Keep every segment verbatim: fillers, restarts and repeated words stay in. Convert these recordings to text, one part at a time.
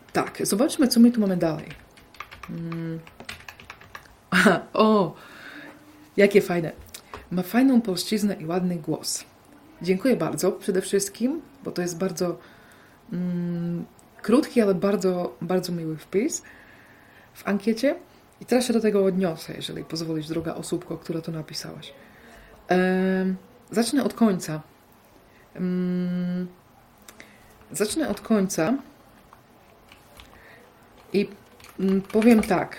Tak, zobaczmy, co my tu mamy dalej. Mm. Aha, o, jakie fajne. Ma fajną polszczyznę i ładny głos. Dziękuję bardzo przede wszystkim, bo to jest bardzo mm, krótki, ale bardzo, bardzo miły wpis w ankiecie. I teraz się do tego odniosę, jeżeli pozwolisz, droga osóbko, która to napisałaś. Ehm, zacznę od końca. Ehm, zacznę od końca i mm, powiem tak.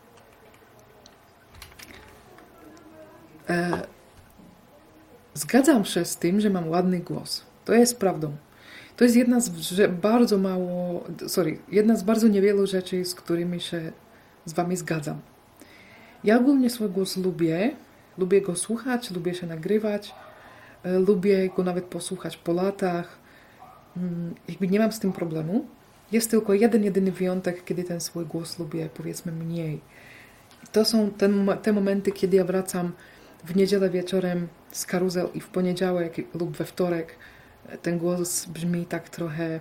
E, zgadzam się z tym, że mam ładny głos. To jest prawdą. To jest jedna z że bardzo mało, sorry, jedna z bardzo niewielu rzeczy, z którymi się z wami zgadzam. Ja ogólnie swój głos lubię. Lubię go słuchać, lubię się nagrywać. E, lubię go nawet posłuchać po latach. Mm, jakby nie mam z tym problemu. Jest tylko jeden, jedyny wyjątek, kiedy ten swój głos lubię, powiedzmy, mniej. To są ten, te momenty, kiedy ja wracam w niedzielę wieczorem z karuzel i w poniedziałek lub we wtorek ten głos brzmi tak trochę,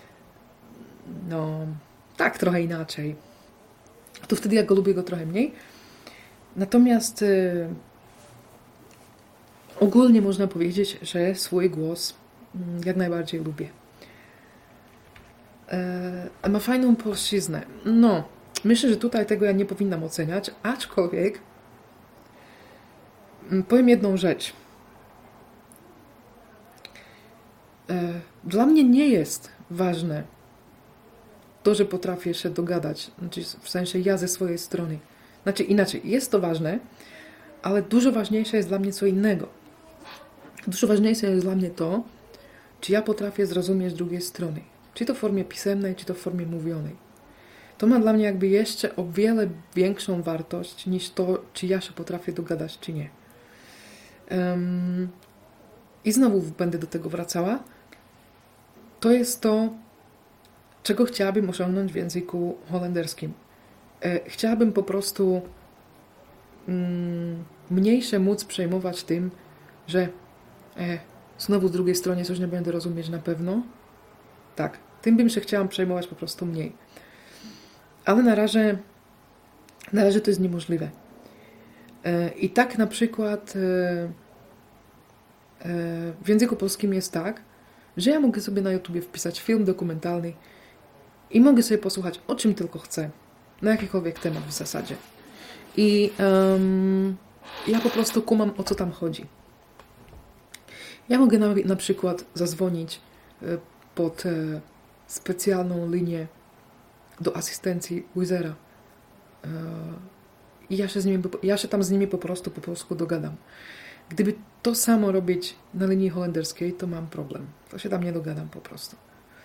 no, tak trochę inaczej. To wtedy ja go lubię go trochę mniej. Natomiast y, ogólnie można powiedzieć, że swój głos y, jak najbardziej lubię. Y, ma fajną polszczyznę. No, myślę, że tutaj tego ja nie powinnam oceniać, aczkolwiek y, powiem jedną rzecz. Dla mnie nie jest ważne to, że potrafię się dogadać. Znaczy, w sensie ja ze swojej strony. Znaczy inaczej, jest to ważne, ale dużo ważniejsze jest dla mnie co innego. Dużo ważniejsze jest dla mnie to, czy ja potrafię zrozumieć drugiej strony. Czy to w formie pisemnej, czy to w formie mówionej. To ma dla mnie jakby jeszcze o wiele większą wartość niż to, czy ja się potrafię dogadać, czy nie. Um, I znowu będę do tego wracała. To jest to, czego chciałabym osiągnąć w języku holenderskim. E, chciałabym po prostu mm, mniej się móc przejmować tym, że e, znowu z drugiej strony coś nie będę rozumieć na pewno. Tak, tym bym się chciałam przejmować po prostu mniej. Ale na razie, na razie to jest niemożliwe. E, I tak na przykład e, w języku polskim jest tak, że ja mogę sobie na YouTubie wpisać film dokumentalny i mogę sobie posłuchać o czym tylko chcę, na jakikolwiek temat w zasadzie. I um, ja po prostu kumam, o co tam chodzi. Ja mogę na, na przykład zadzwonić y, pod y, specjalną linię do asystencji Wizera y, i ja się, z nimi, ja się tam z nimi po prostu po polsku dogadam. Gdyby to samo robić na linii holenderskiej, to mam problem. To się tam nie dogadam po prostu.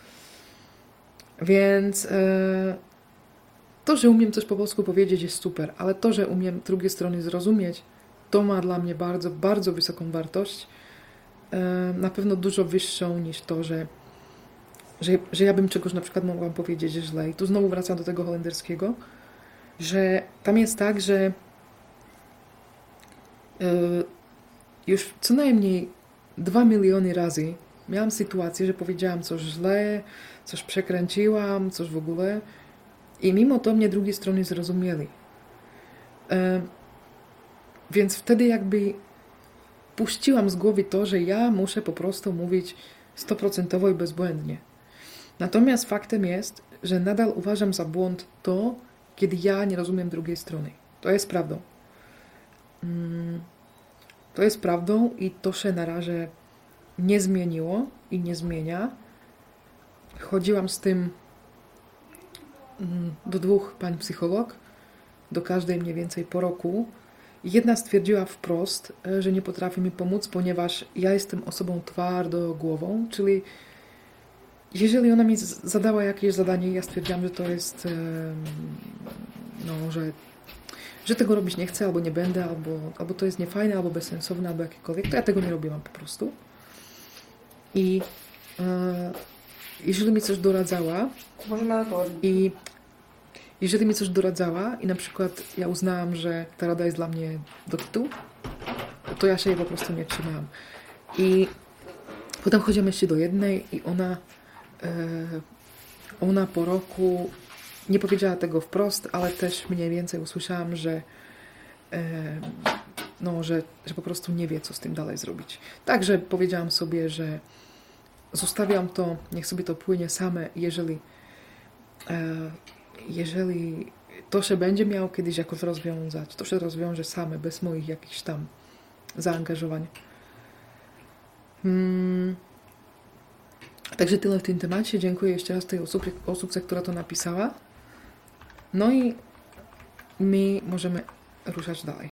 Więc e, to, że umiem coś po polsku powiedzieć, jest super, ale to, że umiem drugiej strony zrozumieć, to ma dla mnie bardzo, bardzo wysoką wartość. E, na pewno dużo wyższą niż to, że, że, że ja bym czegoś na przykład mogłam powiedzieć źle. I tu znowu wracam do tego holenderskiego, że tam jest tak, że e, już co najmniej dwa miliony razy miałam sytuację, że powiedziałam coś źle, coś przekręciłam, coś w ogóle i mimo to mnie drugiej strony zrozumieli. E, więc wtedy jakby puściłam z głowy to, że ja muszę po prostu mówić stuprocentowo i bezbłędnie. Natomiast faktem jest, że nadal uważam za błąd to, kiedy ja nie rozumiem drugiej strony. To jest prawdą. Mm. To jest prawdą i to się na razie nie zmieniło i nie zmienia. Chodziłam z tym do dwóch pań psycholog, do każdej mniej więcej po roku. Jedna stwierdziła wprost, że nie potrafi mi pomóc, ponieważ ja jestem osobą twardogłową, czyli jeżeli ona mi zadała jakieś zadanie, ja stwierdziłam, że to jest, no, że że tego robić nie chcę, albo nie będę, albo, albo to jest niefajne, albo bezsensowne, albo jakiekolwiek, to ja tego nie robiłam po prostu. I e, jeżeli mi coś doradzała i jeżeli mi coś doradzała i na przykład ja uznałam, że ta rada jest dla mnie do tytułu, to ja się jej po prostu nie trzymałam. I potem chodziłam jeszcze do jednej i ona e, ona po roku nie powiedziała tego wprost, ale też mniej więcej usłyszałam, że e, no, że, że po prostu nie wie, co z tym dalej zrobić. Także powiedziałam sobie, że zostawiam to, niech sobie to płynie same, jeżeli e, jeżeli to się będzie miało kiedyś jakoś rozwiązać, to się rozwiąże same, bez moich jakichś tam zaangażowań. Hmm. Także tyle w tym temacie. Dziękuję jeszcze raz tej osobie, osobce, która to napisała. No i my możemy ruszać dalej.